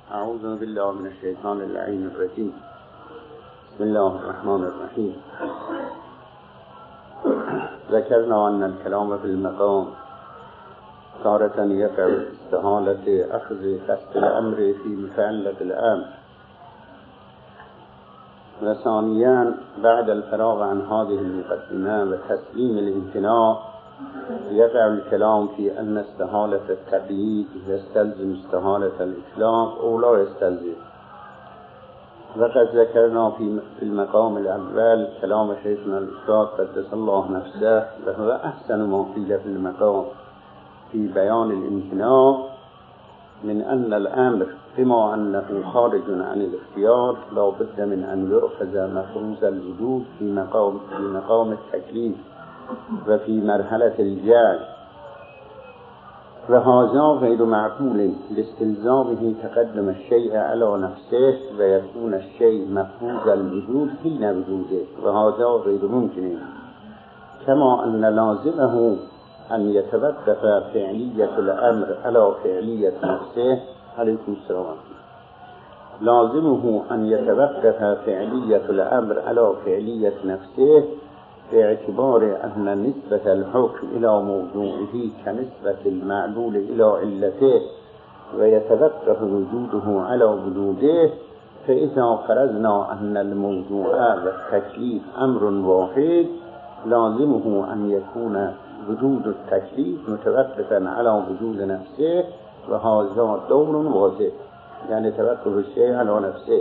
اعوذ بالله من الشیطان اللعین الرجیم. بسم الله الرحمن الرحیم. ذکرنا ان الكلام في المقام تارة يقع استحالة أخذ قصد الأمر في مفعلة الأمر، وثانيا بعد الفراغ عن هذه المقدمة وتسليم الامتناع يقع الكلام في أن استحالة التقييد يستلزم استحالة الإطلاق أو لا يستلزم. وقد ذكرنا في المقام الأول كلام شيخنا الأستاذ قدس الله نفسه، وهو أحسن ما قيل في المقام في بيان الامتناع من أن الأمر بما أنه خارج عن الاختيار لا بد من أن يؤخذ مفروض الوجود في مقام التكليف وفي مرحلة الجعل، وهذا غير معقول لاستلزامه تقدم الشيء على نفسه ويكون الشيء مفروض الوجود حين وجوده، وهذا غير ممكن. كما أن لازمه أن يتوقف فعلية الأمر على فعلية نفسه. عليكم السلام. لازمه أن يتوقف فعلية الأمر على فعلية نفسه باعتبار أن نسبة الحكم إلى موضوعه كنسبة المعلول إلى علته، ويتوقف وجوده على وجوده. فإذا فرضنا أن الموضوع والتكليف أمر واحد لازمه أن يكون وجود التكليف متوقفا على وجود نفسه، وهذا دور واضح، يعني توقف الشيء على نفسه.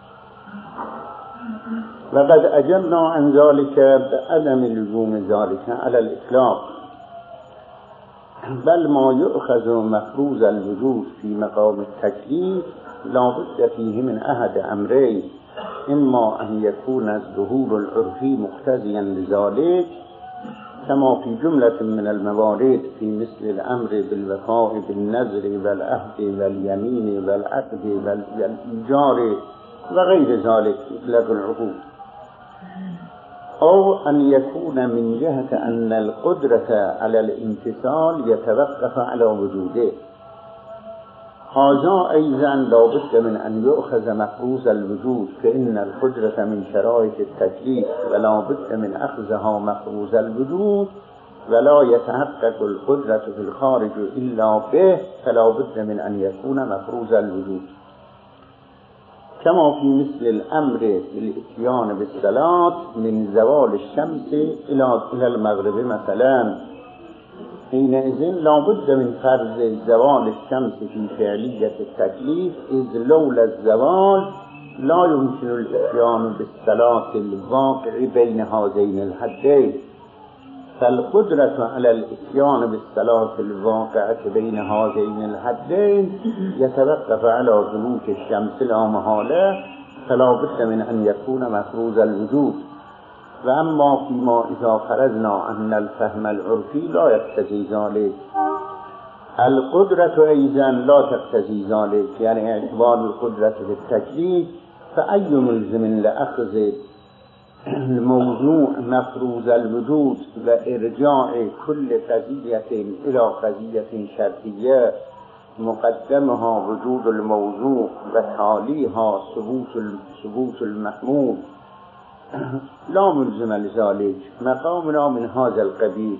وقد أجبنا عن ذلك بعدم لزوم ذلك على الإطلاق، بل ما يؤخذ مفروض الوجود في مقام التكليف لا بد فيه من أحد أمرين: إما أن يكون الظهور العرفي مقتضيا لذلك كما في جملة من الموارد في مثل الأمر بالوفاء بالنذر والعهد واليمين والعقد والإيجار وغير ذلك مطلق العقود، أو أن يكون من جهة أن القدرة على الامتثال يتوقف على وجوده. هذا أيضا لا بد من أن يؤخذ مفروض الوجود، فإن القدرة من شرائط التكليف ولا بد من أخذها مفروض الوجود، ولا يتحقق القدرة في الخارج إلا به، فلا بد من أن يكون مفروض الوجود. كما في مثل الأمر بالإتيان بالصلاة من زوال الشمس إلى المغرب مثلا، حينئذ لا بد من فرض زوال الشمس في فعلية التكليف، إذ لولا الزوال لا يمكن الإتيان بالصلاة الواقع بين هذين الحدين. فالقدرة على الإتيان بالصلاة الواقعة بين هذين الحدين يتوقف على دنوك الشمس لا محالة، فلا بد من أن يكون مفروض الوجود. وأما فيما إذا فرضنا أن الفهم العرفي لا يقتضي ذلك، القدرة أيضا لا تقتضي ذلك، يعني اعتبار القدرة في التكليف، فأي ملزم لأخذ الموضوع مفروض الوجود وإرجاع كل قضية إلى قضية شرطية مقدمها وجود الموضوع وتاليها ثبوت المحمول لا ملزم لذلك. مقامنا من هذا القبيل،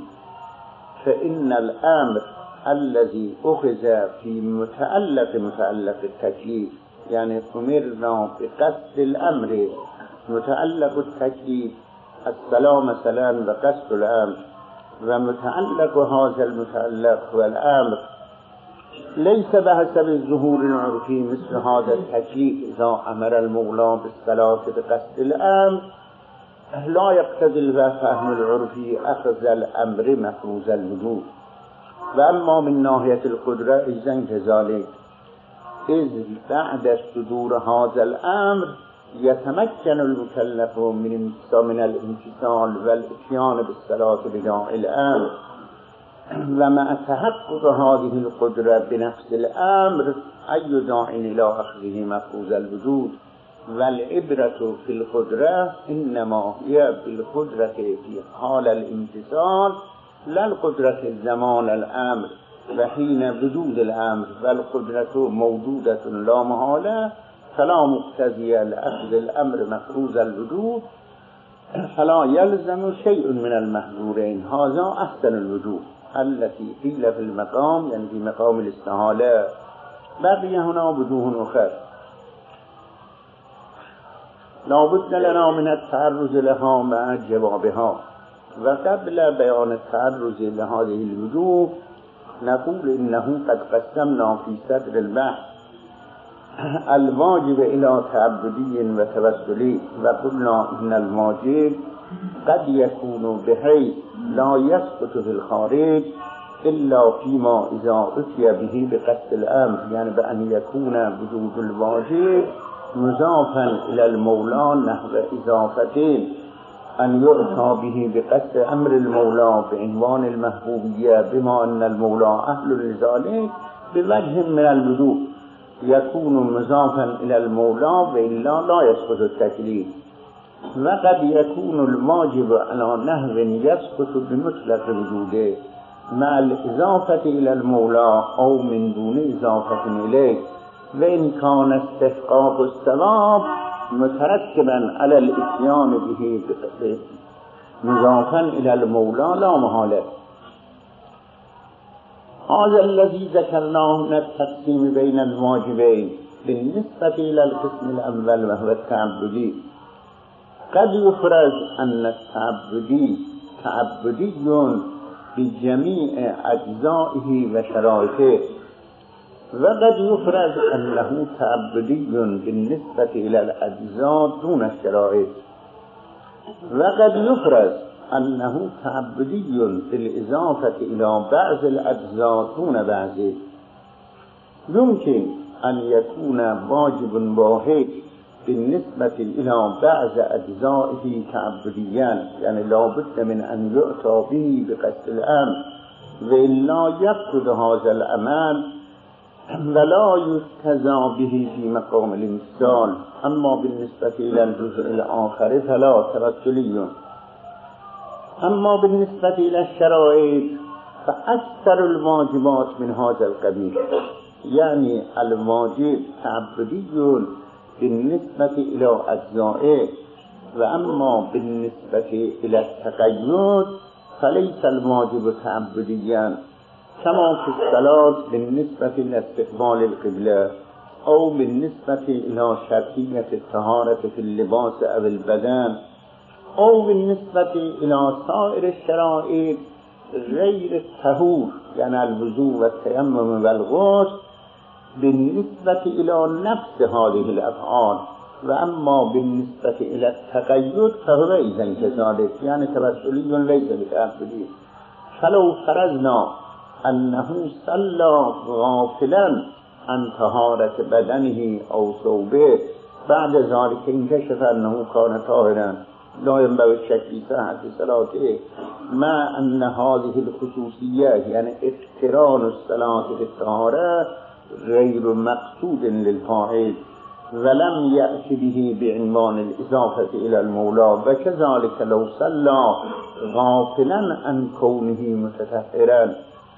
فإن الأمر الذي أخذ في متعلق التكليف، يعني أمرنا بقصد الأمر متعلق التكليف الصلاة مثلا بقصد الأمر، ومتعلق هذا المتعلق والأمر ليس بحسب الظهور العرفي مثل هذا التكليف. إذا أمر المولى بالصلاة بقصد الأمر لا يقتضي الفهم العرفي أخذ الأمر مفروض الوجود. وأما من ناحية القدرة إذن كذلك، إذ بعد صدور هذا الأمر يتمكن المكلف من الامتثال والإتيان بالصلاة بداعي الأمر، ومع تحقق هذه القدرة بنفس الأمر أي داع إلى أخذه مفروض الوجود. والعبرة في القدرة إنما هي بالقدرة في حال الامتثال لا القدرة زمان الأمر، و حین وجود الامر و القدرت موجودة لا محاله فلا مقتضی لأخذ الامر مفروض الوجود فلا يلزم شيء من المحظورين. هذا احسن الوجوه التي قيل في المقام، يعني في مقام الاستحالة. بقي هنا وجوه أخرى لا بد لنا من التعرض لها مع جوابها. وقبل بيان التعرض لهذه الوجوه نقول إنه قد قسمنا في صدر البحث الواجب إلى تعبدي وتوسلي، وقلنا إن الواجب قد يكون بحيث لا يسقط في الخارج إلا فيما إذا أتي به بقصد الأمر، يعني بأن يكون وجود الواجب مضافا إلى المولى نحو إضافتين، أن يؤتى به بقصد أمر المولى بعنوان المحبوبية بما أن المولى أهل لذلك بوجه من الوجوه يكون مضافا إلى المولى وإلا لا يسقط التكليف. وقد يكون الواجب على نحو يسقط بمطلق وجوده مع الإضافة إلى المولى أو من دون إضافة إليه، وإن كان استحقاق الثواب مترتبا على الإتيان به مضافا إلى المولى لا محالة. هذا الذي ذكرناه من التقسيم بين الواجبين بالنسبة إلى القسم الأول وهو التعبدي. قد يفرض أن التعبدي تعبدي بجميع أجزائه وشرائطه، وقد يفرض أنه تعبدي بالنسبة إلى الأجزاء دون الشرائط، وقد يفرض أنه تعبدي بالإضافة إلى بعض الأجزاء دون بعضه. يمكن أن يكون واجب واحد بالنسبة إلى بعض أجزائه تعبديا، يعني لا بد من أن يؤتى به بقصد الأمر وإلا يفقد هذا الأمل ولا يجتزى به في مقام الامتثال. أما بالنسبة إلى الجزء الآخر فلا توسلي. أما بالنسبة إلى الشرائط فأكثر الواجبات من هذا القبيل، يعني الواجب تعبدي بالنسبة إلى أجزائه، وأما بالنسبة إلى التقيد فليس الواجب تعبديا، كما في الصلاة بالنسبة إلى استقبال القبلة، أو بالنسبة إلى شرطية الطهارة في اللباس أو البدن، أو بالنسبة إلى سائر الشرائط غير الطهور، يعني الوضوء والتيمم والغسل بالنسبة إلى نفس هذه الأفعال. وأما بالنسبة إلى التقيد فهو إذن كذلك، يعني توسلي ليس بتعبدي. فلو فرضنا أنه صلى غافلا عن طهارة بدنه أو ثوبه بعد ذلك انكشف أنه كان طاهرا لا ينبغي الشك في صحة صلاته، مع أن هذه الخصوصيات يعني اقتران الصلاة في الطهارة غير مقصود للفاعل ولم يأتي به بعنوان الإضافة إلى المولى. وكذلك لو صلى غافلا عن كونه متطهرا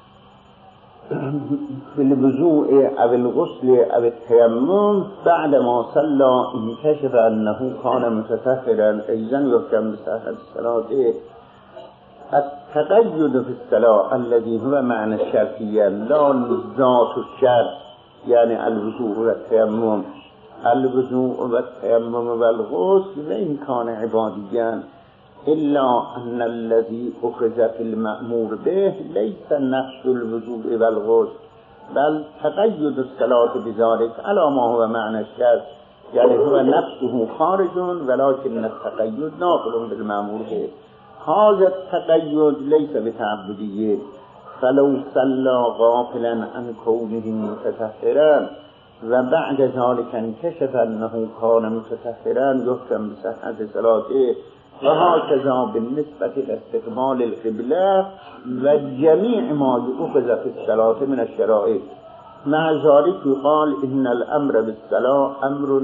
بالوضوء أو الغسل أو التيمم بعدما صلى انكشف أنه كان متطهرا أيضا يحكم بصحة صلاته. التقيد في الصلاة الذي هو معنى الشرطية لا ذات الشرط، يعني الوضوء والتيمم، الوضوء والتيمم والغسل وإن كان عباديا، إلا أن الذي أخذ في المأمور به ليس نفس الوضوء والغسل، بل تقيد الصلاة بذلك على ما هو معنى الشرط، يعني هو نفسه خارج ولكن التقيد ناقل بالمأمور به. هذا التقيد ليس بتعبدية. فلو صلى غافلا عن كونه متطهرا وبعد ذلك انكشف أنه كان متطهرا يحكم بصحة صلاته. وهكذا بالنسبة لاستقبال القبلة وجميع ما يؤخذ في الصلاة من الشرائط. مع ذلك يقال إن الأمر بالصلاة أمر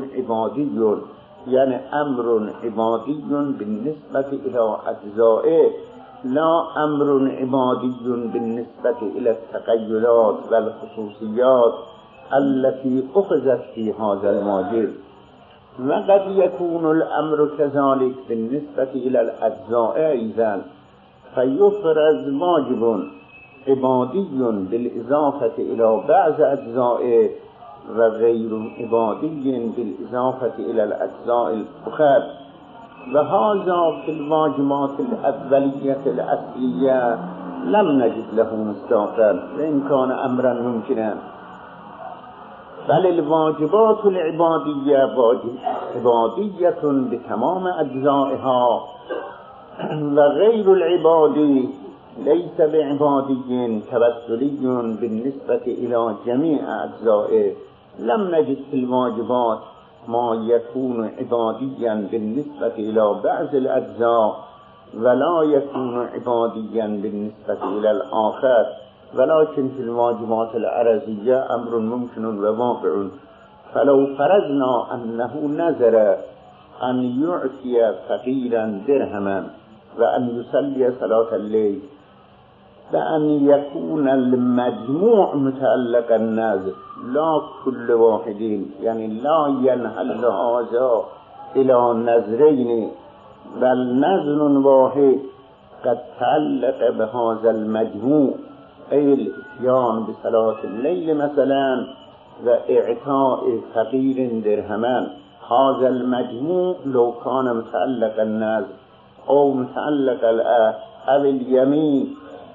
عبادي، يعني أمر عبادي بالنسبة إلى أجزائه، لا امر عبادی بالنسبة الى التقیدات والخصوصیات التي اخذت في هذا الماجر، وقد يكون الامر كذلك بالنسبة الى الاجزاء ايضا، فيفرض واجب عبادي بالإضافة إلى بعض أجزائه وغير عبادي بالإضافة إلى الأجزاء الأخرى، وهذا في الواجبات الأولية الأصلية لم نجد له مصداقا وإن كان أمرا ممكنا، بل الواجبات العبادية عبادية بتمام أجزائها، وغير العبادي ليس بعبادي توسلي بالنسبة إلى جميع أجزائه. لم نجد في الواجبات ما يكون عباديا بالنسبة إلى بعض الأجزاء ولا يكون عباديا بالنسبة إلى الآخر، ولكن في الواجبات العرضية أمر ممكن وواقع. فلو فرضنا أنه نذر أن يعطي فقيرا درهما وأن يصلي صلاة الليل، بأن يكون المجموع متعلق النذر لا كل واحد، يعني لا ينحل هذا إلى نذرين، بل نذر واحد قد تعلق بهذا المجموع، أي الاتيان بصلاة الليل مثلا وإعطاء فقير درهما. هذا المجموع لو كان متعلق النذر أو متعلق أو اليمين،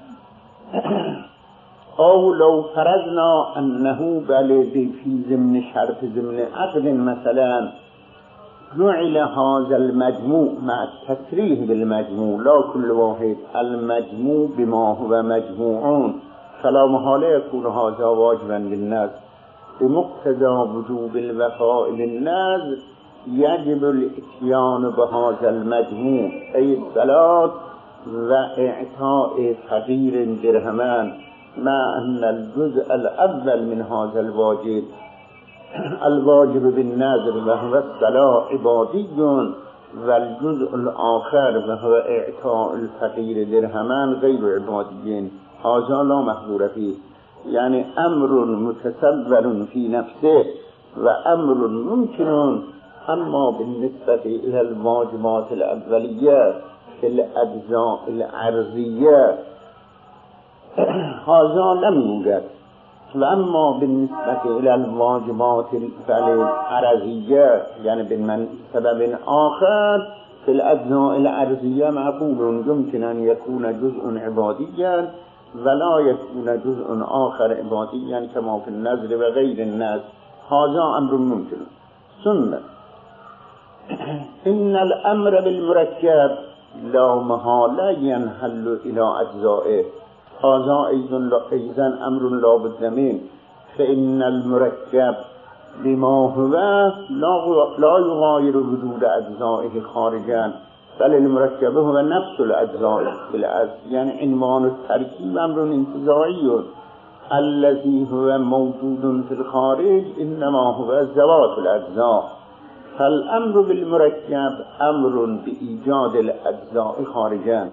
أو لو فرضنا أنه بل في ضمن شرط ضمن عقد مثلا جعل هذا المجموع مع التصريح بالمجموع لا كل واحد، المجموع بما هو مجموعون، فلا محالة يكون هذا واجبا بالنذر. بمقتضى وجوب الوفاء بالنذر يجب الاتيان بهذا المجموع، أي الصلاة وإعطاء فقير درهمان، مع أن الجزء الأول من هذا الواجب بالنذر وهو الصلاة عبادي، والجزء الآخر وهو إعطاء الفقير درهمان غير عبادي. هذا لا محظور فيه، يعني أمر متصور في نفسه وأمر ممكن، أما بالنسبة إلى الواجبات الأولية في الأجزاء العرضية هذا لم يوجد. وأما بالنسبة إلى الواجبات العرضية يعني من سبب آخر في الأجزاء العرضية معقول، يمكن أن يكون جزء عباديا ولا يكون جزء آخر عباديا كما في النذر وغير النذر، هذا أمر ممكن. ثم إن الأمر بالمركب لا محالة ينحل إلى أجزائه، هذا أيضا أمر لا بد منه، فإن المركب بما هو لا يغاير وجود أجزائه خارجا، بل المركب هو نفس الأجزاء بالأصل، يعني عنوان التركيب أمر انتزاعي، الذي هو موجود في الخارج إنما هو ذوات الأجزاء. فالأمر بالمركب أمر بإيجاد الأجزاء خارجا،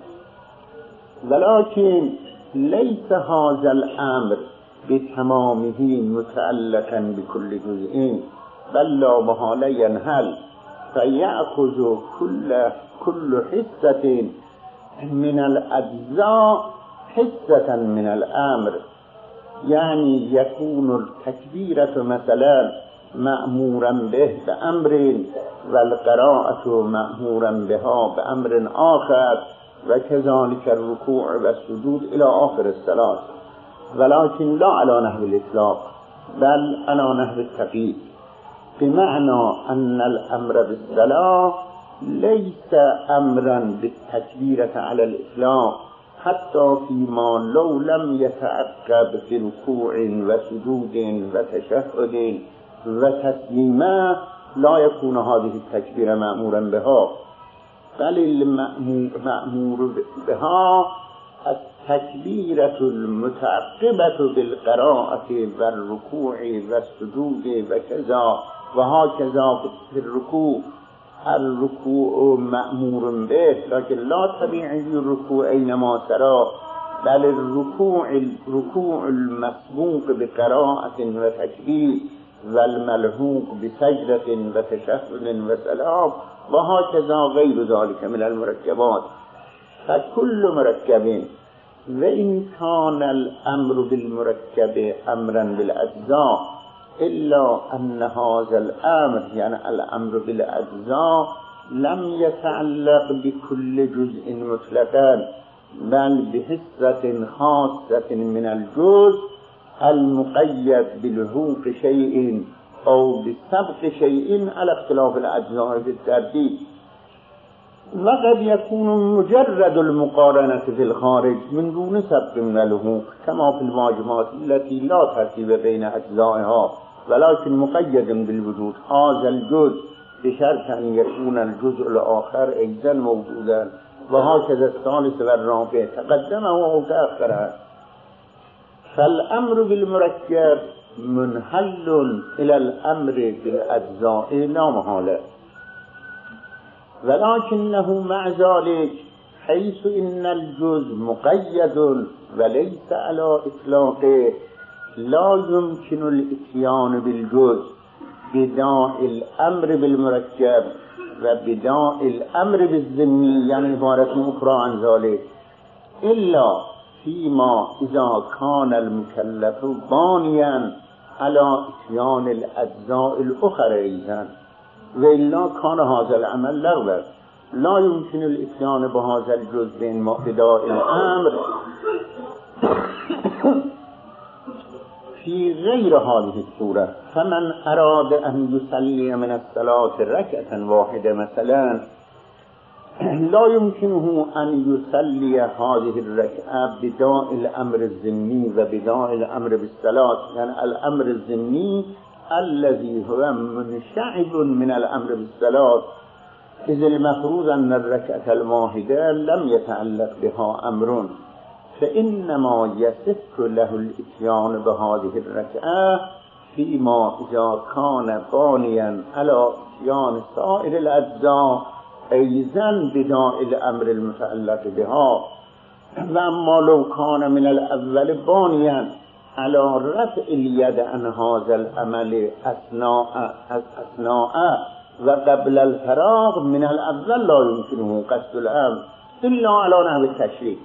ولكن ليس هذا الأمر بتمامه متعلقا بكل جزء، بل لا محالة ينحل، فيأخذ كل حصة من الأجزاء حصة من الأمر، يعني يكون التكبيرة مثلا مأمورا به بأمر، والقراءة مأمورا بها بأمر آخر، وكذلك الركوع والسجود إلى آخر الصلاة، ولكن لا على نحو الإطلاق بل على نحو التقييد، بمعنى أن الأمر بالصلاة ليس أمرا بالتكبيرة على الإطلاق، حتى فيما لو لم يتعقب في ركوع وسجود وتشهد وتسليما لا يكون هذه التكبيرة مأمورا بها، بل المأمور بها التكبيرة المتعقبة بالقراءة والركوع والسجود وكذا، وهكذا في الركوع الرکوع مأمور به لكن لا طبيعي الركوع أينما سرى، بل الركوع المسبوق بقراءة وتكبير والملحوق بسجدة وتشهد وسلام وهكذا غير ذلك من المركبات. فكل مركب وإن كان الأمر بالمركب أمرا بالأجزاء إلا أن هذا الأمر يعني الأمر بالأجزاء لم يتعلق بكل جزء مطلقا، بل بحصة خاصة من الجزء المقيد بلحوق شيء أو بسبق شيء على اختلاف الأجزاء بالترتيب. وقد يكون مجرد المقارنة في الخارج من دون سبق من اللحوق كما في الواجبات التي لا ترتيب بين أجزائها ولكن مقيد بالوجود هذا الجزء بشرط أن يكون الجزء الآخر أيضا موجودا، وهكذا الثالث والرابع تقدم وتأخر. فالأمر بالمركب منحل إلى الأمر بالأجزاء لا محالة، ولكنه مع ذلك حيث إن الجزء مقيد وليس على إطلاقه لا يمكن الإتيان بالجزء بداء الأمر بالمركب وبداء الأمر بالذمي يعني عبارة أخرى عن ذلك إلا فيما إذا كان المكلف بانيا على إتيان الأجزاء الأخرى أيضا، وإلا كان هذا العمل لغوا. لا يمكن الإتيان بهذا الجزء من بداء الأمر في غير هذه الصورة. فمن أراد أن يصلي من الصلاة ركعة واحدة مثلا لا يمكنه أن يصلي هذه الركعة بداء الأمر الذمي وبداء الأمر بالصلاة، يعني الأمر الذمي الذي هو منشعب من الأمر بالصلاة، إذ المفروض أن الركعة الواحدة لم يتعلق بها أمر، فإنما يصح له الإتيان بهذه الركعة فيما إذا كان بانيا على إتيان سائر الأجزاء أيضا بداء الأمر المتعلق بها. وأما لو كان من الأول بانيا على رفع اليد عن هذا العمل أثناء وقبل الفراغ من الأول لا يمكنه قصد الأمر إلا على نحو التشريع،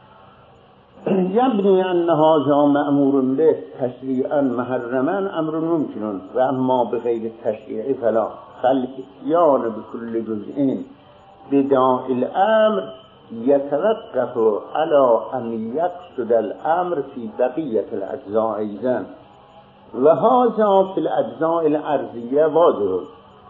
يبني أن هذا مأمور به تشريعا محرما أمر ممكن، وأما بغير التشريع فلا. فالإتيان بكل جزء بداء الأمر يتوقف على أن يقصد الأمر في بقية الأجزاء أيضا، وهذا في الأجزاء الأرضية واضح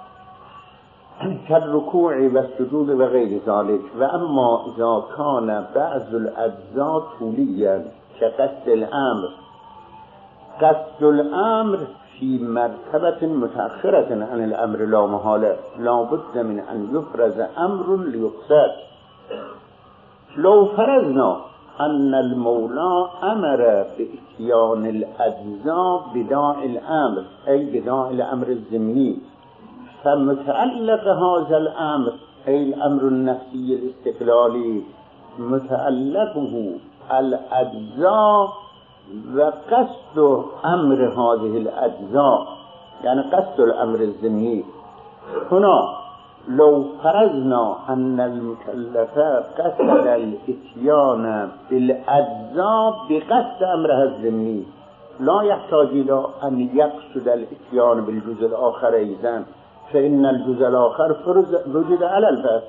كالركوع والسجود وغير ذلك. وأما إذا كان بعض الأجزاء طوليا كقصد الأمر، قصد الأمر في مرتبة متأخرة عن الأمر لا محالة، لا بد من أن يفرز أمر ليقصد. لو فرضنا أن المولى أمر بإتيان الأجزاء بداء الأمر أي بداء الأمر الذمي، فمتعلق هذا الأمر أي الأمر النفسي الاستقلالي متعلقه الأجزاء وقصد أمر هذه الأجزاء يعني قصد الأمر الذمي. هنا لو فرضنا أن المكلف قصد الإتيان بالأجزاء بقصد أمرها الذمي لا يحتاج إلى أن يقصد الإتيان بالجزء الآخر أيضا، فإن الجزء الآخر وجد على البس.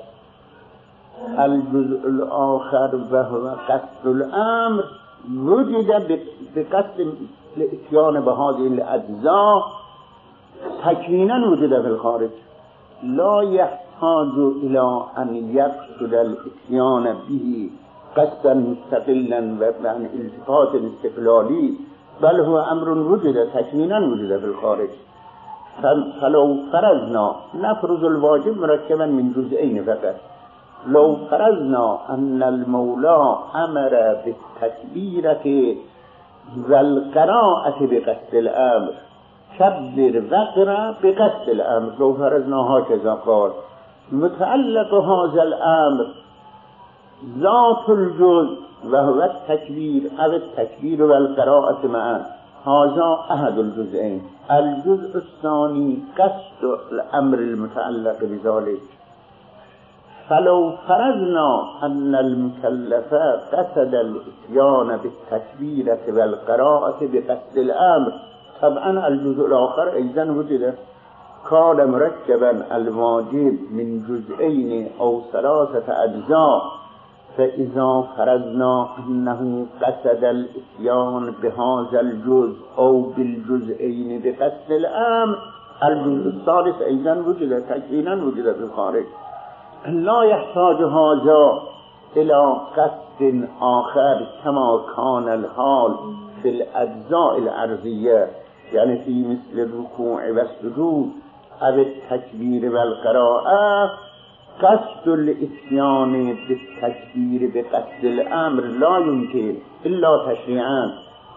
الجزء الآخر وهو قصد الأمر وجد بقصد الإتيان بهذه الأجزاء تكوينا وجد في الخارج، لا يحتاج إلى أن يقصد الإتيان به قصدا مستقلا وعن التفات استقلالي، بل هو أمر وجد تكوينا وجد في الخارج. فلو فرضنا نفرض الواجب مركبا من جزئين فقط، لو فرضنا أن المولى أمر بالتكبيرة والقراءة بقصد الأمر كبر وقرأ بقصد الأمر، لو فرضنا هكذا قال، متعلق هذا الامر ذات الجزء وهو التكبير او التكبير والقراءة معا، هذا احد الجزئين. الجزء الثاني قصد الامر المتعلق بذلك. فلو فرضنا ان المكلف قصد الاتيان بالتكبيرة والقراءة بقصد الامر، طبعا الجزء الاخر ايضا وجد. كان مركبا الواجب من جزئين او ثلاثة اجزاء، فإذا فرضنا أنه قصد الاتيان بهذا الجزء أو بالجزئين بقصد الأمر، الجزء الثالث أيضا وجد تكوينا وجد في الخارج. لا يحتاج هذا إلى قصد آخر كما كان الحال في الأجزاء العرضية، يعني في مثل الركوع والسجود أو التكبير والقراءة. قصد الاتيان بالتكبير بقصد الامر لا يمكن الا تشريعا،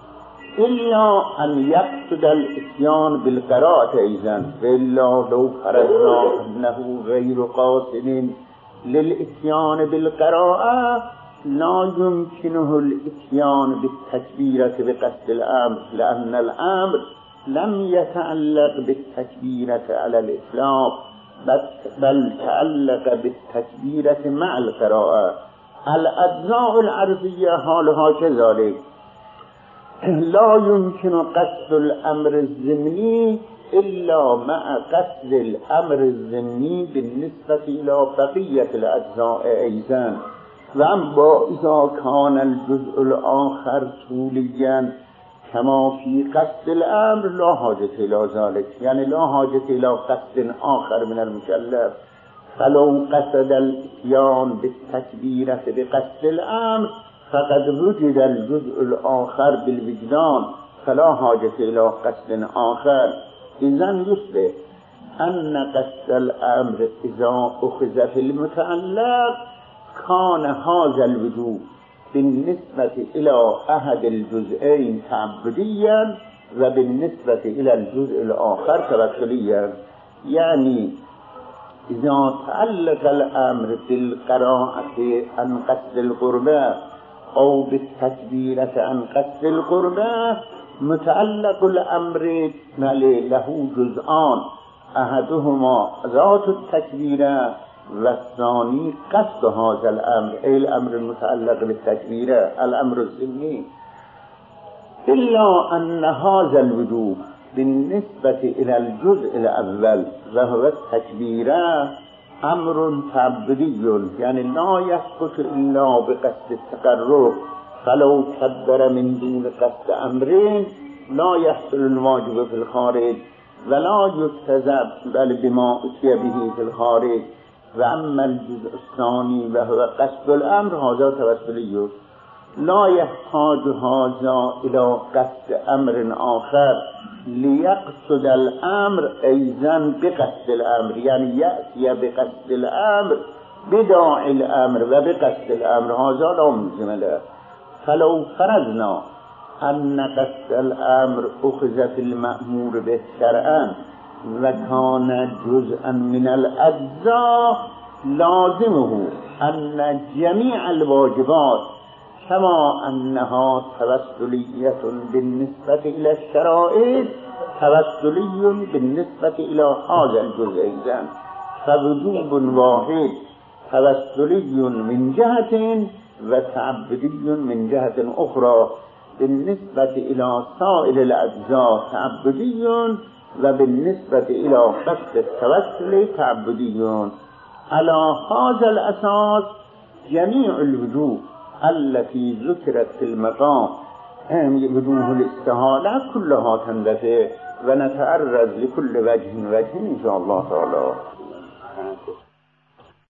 الا ان يقصد الاتيان بالقراءة ايضا، والا لو فرضنا انه غير قاصد للاتيان بالقراءة لا يمكنه الاتيان بالتكبيرة بقصد الامر، لان الامر لم يتعلق بالتكبيرة على الاطلاق، بل تعلق بالتكبيرة مع القراءة. الأجزاء العرضية حالها كذلك، لا يمكن قصد الأمر الضمني إلا مع قصد الأمر الضمني بالنسبة إلى بقية الأجزاء أيضا. وأما إذا كان الجزء الآخر طوليا كما في قصد الامر لا حاجة الى ذلك، يعني لا حاجة الى قصد اخر من المكلف. فلو قصد الاتيان بالتكبيرة بقصد الامر فقد وجد الجزء الاخر بالوجدان، فلا حاجة الى قصد اخر. اذن يثبت ان قصد الامر اذا اخذ في المتعلق كان هذا الوجود بالنسبة إلى أحد الجزئين تعبديا وبالنسبة إلى الجزء الآخر توكليا. يعني إذا تعلق الأمر بالقراءة عن قصد القربة أو بالتكبيرة عن قصد القربة، متعلق الأمر له جزءان، أحدهما ذات التكبيرة والثاني قصد هذا الامر، اي الامر المتعلق بالتكبيرة الامر الضمني. الا ان هذا الوجوب بالنسبة الى الجزء الاول وهو التكبيرة امر تعبدي، يعني لا يسقط الا بقصد التقرب. فلو كبر من دون قصد امرين لا يحصل الواجب في الخارج ولا يجتزب بل بما اتي به في الخارج. واما الجزء الثاني وهو قصد الامر هذا توسلي، لا يحتاج هذا الى قصد امر اخر ليقصد الامر ايضا بقصد الامر، يعني ياتي بقصد الامر بداعي الامر وبقصد الامر، هذا لا ملزم له. فلو فرضنا ان قصد الامر اخذ في المأمور به شرعا وكان جزءا من الأجزاء لازمه أن جميع الواجبات كما أنها توسلية بالنسبة إلى الشرائط توسلي بالنسبة إلى هذا الجزء أيضا، فوجوب واحد توسلي من جهة وتعبدي من جهة أخرى. بالنسبة إلى سائر الأجزاء تعبدي وبالنسبة إلى قصد التوسل تعبدي. على هذا الأساس جميع الوجوه التي ذكرت في المقام وجوه الاستهالة كلها تندفع ونتعرض لكل وجه إن شاء الله تعالى.